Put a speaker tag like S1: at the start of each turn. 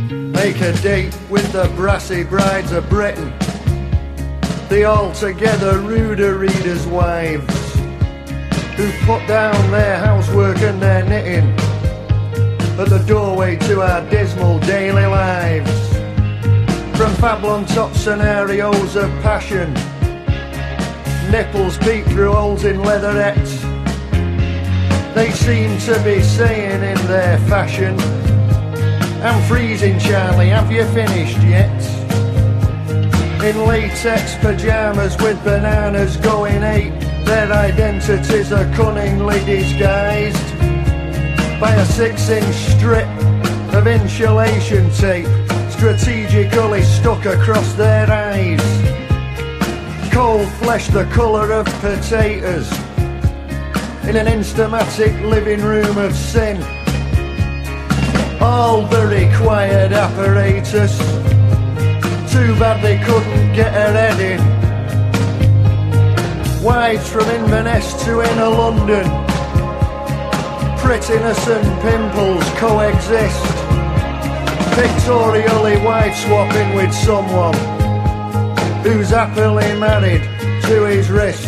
S1: make a date with the brassy brides of Britain, the altogether ruder readers' wives, who put down their housework and their knitting at the doorway to our dismal daily lives. From Fablon top scenarios of passion, nipples peek through holes in leatherettes. They seem to be saying in their fashion, "I'm freezing, Charlie, have you finished yet?" In latex pyjamas with bananas going ape, their identities are cunningly disguised by a 6-inch strip of insulation tape strategically stuck across their eyes. Cold flesh the colour of potatoes in an Instamatic living room of sin. All the required apparatus, too bad they couldn't get her head in. Wives from Inverness to inner London, prettiness and pimples coexist, pictorially wife swapping with someone who's happily married to his wrist.